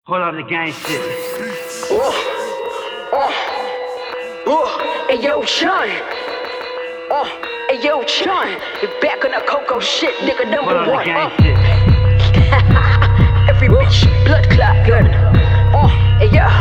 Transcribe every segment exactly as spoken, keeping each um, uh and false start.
Hold up the gang shit. Oh, oh, oh, hey yo, Sean. Oh, hey yo, Sean. You're back on the Coco shit, nigga, number Hold up one. the gang Uh. shit. Every bitch, blood clot, good. Oh, hey yo.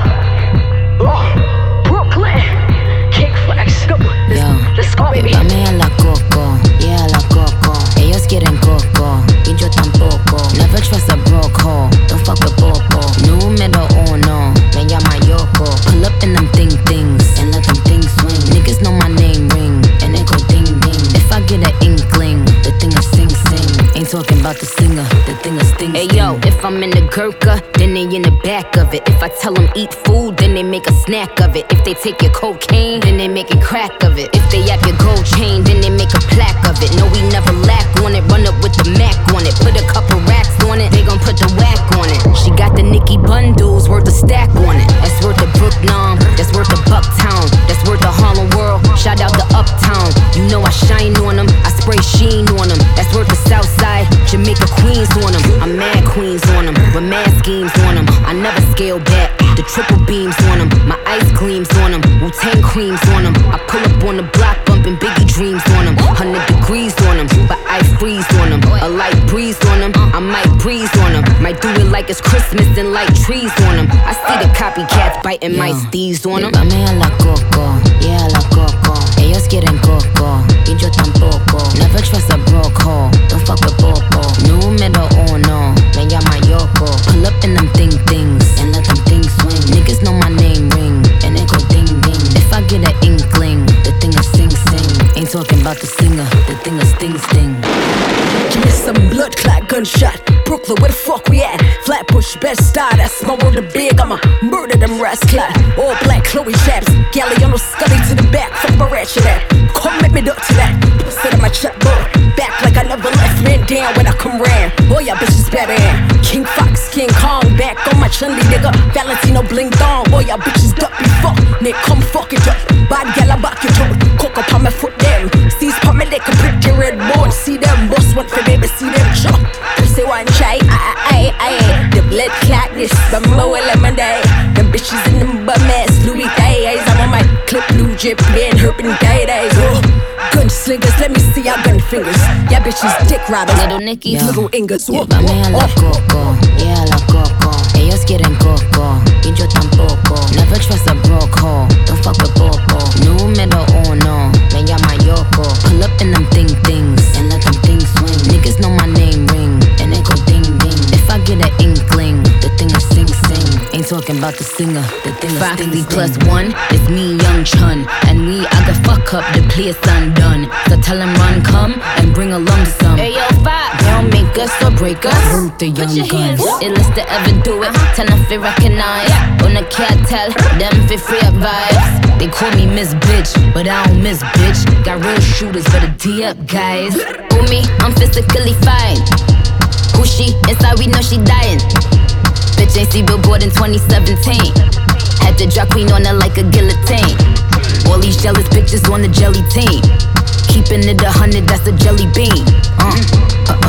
Oh, Brooklyn. King Flex, go. Let's, Yo, let's go, baby. dame a la coco, yeah, a la coco. Ellos quieren coco, y yo tampoco. Never trust a broke hoe, don't fuck with popo. Número uno, me llama Yoko. Pull up in them thing things, and let them things swing. Niggas know my name ring, and it go ding ding. If I get an inkling, the thing is sing sing. Ain't talking about the singer, the thing is sting Hey sting. yo, if I'm in the Gurkha, then they in the back of it. If I tell them eat food, then they make a snack of it. If they take your cocaine, then they make a crack of it. If they have your gold chain, then they make a plaque of it. No, we never lack on it, run up with the Mac on it. Put a couple racks on it, they gon' put the whack on it. She got the Nicki bundles, worth a stack on it. That's worth a Brooklyn, that's worth a Bucktown. That's worth a Harlem World, shout out to Uptown. You know I shine on them, I spray sheen on them. That's worth the Southside, Jamaica Queens on them. I'm mad queens on them, with mad schemes on them. I never scale back, the triple beams on them. My ice gleams on them, Wu-Tang creams on them. I pull up on the block, bumping Biggie dreams on them. Hundred degrees on them, but I freeze on them. A light breeze on them, I might breeze on them. Might do it like it's Christmas and light trees on them. I see the copycats biting my steez on them. Dame a la coco, yeah, a la coco. Ellos quieren coco, y yo tampoco. Never trust a broke hoe, don't fuck with popo. Número uno, me llama Yoko. Pull up in them thing things, and let them things swing. Niggas know my name ring, and it go ding ding. If I get an inkling, the thing is sing sing. Ain't talking about the singer, the thing is sting sting. Give me some blood clot gunshot. Brooklyn, where the fuck we at? Flatbush, best star, that's my word of big. I'ma murder them rats clot. All black Chloe chaps. Galliano Scully to the back. Fuck my ratchet at. Come make me duck to that. Sit on my checkbook. Back like I never left. Man down when I come round. Oh, y'all bitches better. King Fox, King Kong. Back on my chunly nigga. Valentino bling thong. Oh, y'all bitches duck me fuck. Nick, come fuck it up. Bad gal, I back it up. Cook up on my foot them. Seize pop me, they can prick your red board. See them bust one for baby, see them chop. Say one chai, aye, aye, aye. The blood clotness, the more lemon day. Them bitches in them bum ass, Louis Days. I'm on my clip, blue drip, and herping day days. Oh, gun slingers, let me see your gun fingers. Yeah, bitches dick riders, Little Nicky, Yeah. little ingers. Yeah, Oh, dame a la oh, coco, yeah, a la coco. Ellos quieren coco, y yo tampoco. Never trust a broke hoe, don't fuck with popo. Número uno, me llama Yoko. Pull up in them thing things, and let them things swing. Niggas know my name ring, and it go ding ding. If I get an inkling, the thing is sing sing. Ain't talking about the singer, the thing is sting Foxy sting. plus one, it's me, Young Chun. And we, I can fuck up the place undone. So tell him run, come, and bring a lump sum. Hey yo, Fox, they don't make us or break us. Hurt the young guns. Illest to ever do it, tell them fi recognize. On the cartel, them fi free up vibes. They call me Miss Bitch, but I don't miss bitch. Got real shooters, better D up, guys. Who me? I'm physically fine. Who she? Inside we know she dying. Bitch ain't see Billboard in twenty seventeen. Had to drop queen on her like a guillotine. All these jealous bitches on the jelly team. Keeping it a hundred, that's a jelly bean. Uh, uh, uh.